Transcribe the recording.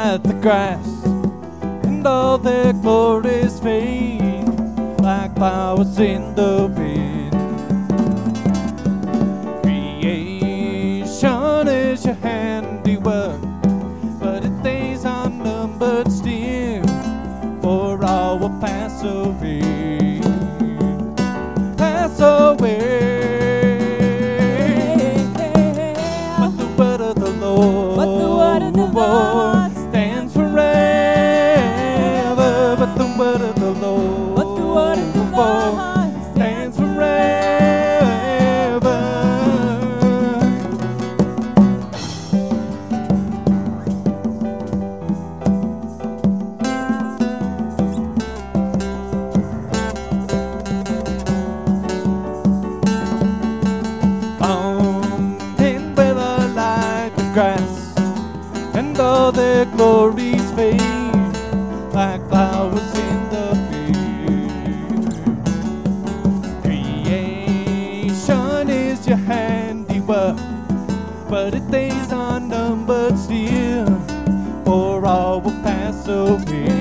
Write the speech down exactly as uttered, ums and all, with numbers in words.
like the grass, and all their glories fade like flowers in the wind. Creation is your handiwork, but its days are numbered still, for all will pass away, pass away. But the word of the Lord, But the word of the Lord stands forever. But the word of the Lord, But the word of the Lord stands forever. Mountain where the light of grass and all their glories fade like flowers in the field. Creation is your handiwork, but its days are numbered still, for all will pass away,